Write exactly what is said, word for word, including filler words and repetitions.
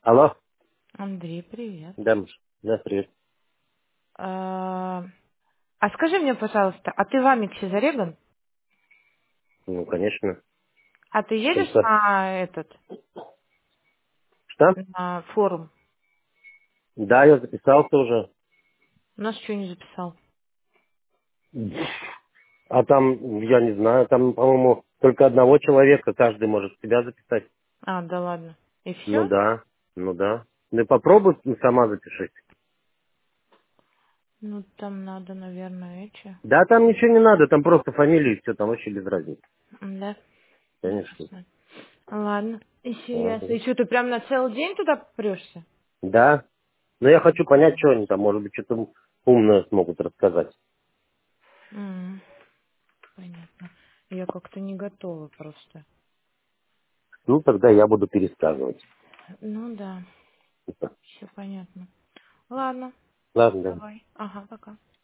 Алло, Андрей, привет. да, Маш, да, привет. А а скажи мне, пожалуйста, а ты в Амиксе зареган? Ну, конечно. А ты едешь Только на этот, что? на форум? Да, я записался уже. У нас что не записал? А там, я не знаю, там, по-моему, только одного человека, каждый может себя записать. А, да ладно. И Ну все? да, ну да. Ну и попробуй, ну, сама запишись. Ну, там надо, наверное, эти. Да, там ничего не надо, там просто фамилия и все, там вообще без разницы. Да, Конечно. ясно. Ладно. Еще ясно. Ага. И что, ты прям на целый день туда прешься? Да, но я хочу понять, что они там, может быть, что-то умное смогут рассказать. М, понятно. Я как-то не готова просто. Ну, тогда я буду пересказывать. Ну да, все понятно. Ладно, Ладно, да. давай. Ага, пока.